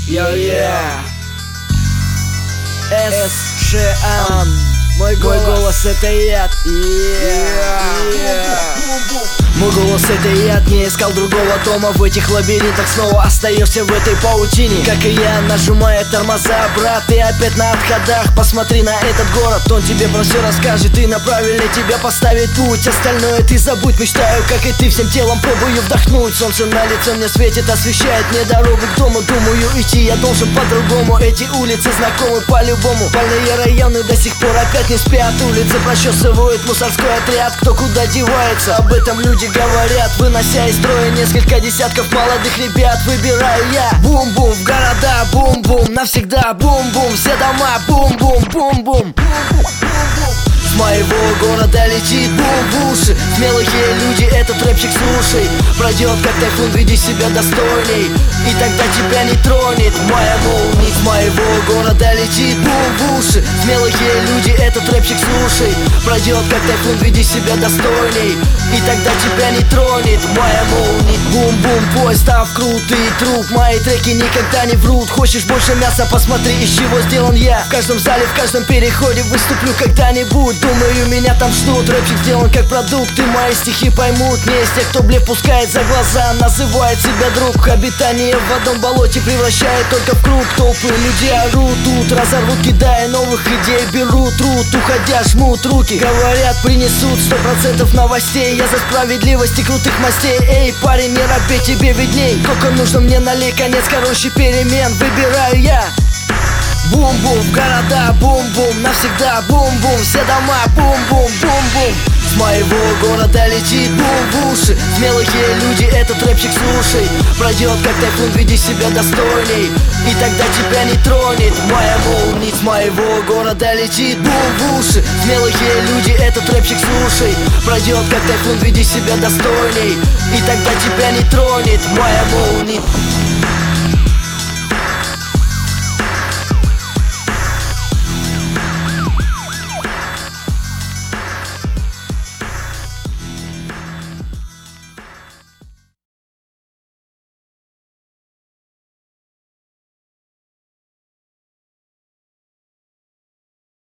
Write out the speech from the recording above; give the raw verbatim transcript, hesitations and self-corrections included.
Я-я Эс-Шиан. Мой голос это яд. Мой голос это яд. Не искал другого дома в этих лабиринтах. Снова остаешься в этой паутине, как и я, нажимая тормоза. Брат, ты опять на отходах. Посмотри на этот город, он тебе про все расскажет и направит ли тебя поставить путь. Остальное ты забудь, мечтаю, как и ты, всем телом пробую вдохнуть. Солнце на лицо мне светит, освещает мне дорогу к дому. Думаю, идти я должен по-другому. Эти улицы знакомы по-любому. Больные районы до сих пор опять не спят. Улицы прочесывают мусорской отряд. Кто куда девается, об этом люди говорят, вынося из строя несколько десятков молодых ребят. Выбираю я бум-бум в города, бум-бум навсегда, бум-бум все дома, бум-бум, бум-бум. С моего города летит бум в уши. Смелые люди, этот рэпчик слушай. Пройдет как тайфун, веди себя достойней, и тогда тебя не тронет моя молния. С моего города летит бум в уши. Смелые люди, этот рэпчик слушай. Пройдет как тайфун, веди себя достойней, и тогда тебя не тронет моя молния. Бум-бум, бой, став крутый труп. Мои треки никогда не врут. Хочешь больше мяса, посмотри, из чего сделан я. В каждом зале, в каждом переходе выступлю когда-нибудь. Думаю, меня там ждут. Рэпчик сделан как продукт, и мои стихи поймут. Не из тех, кто блеф пускает за глаза, называет себя друг. Обитание в одном болоте превращает только в круг. Толпы людей орут тут, разорвут, кидая новых идей. Берут труд, уходя, жмут руки. Говорят, принесут сто процентов новостей. Я за справедливость и крутых мастей. Эй, парень, не робей, тебе видней. Сколько нужно мне, налей, конец, короче, перемен. Выбираю я бум-бум в города, бум-бум навсегда, бум-бум все дома, бум-бум, бум-бум. С моего города летит бум в уши. Смелые люди, этот рэпчик слушай. Пройдет как тайфун, веди себя достойней, и тогда тебя не тронет моя молния. С моего города летит бум в уши. Смелые люди, этот рэпчик слушай. Пройдет как тайфун, веди себя достойней, и тогда тебя не тронет моя молния.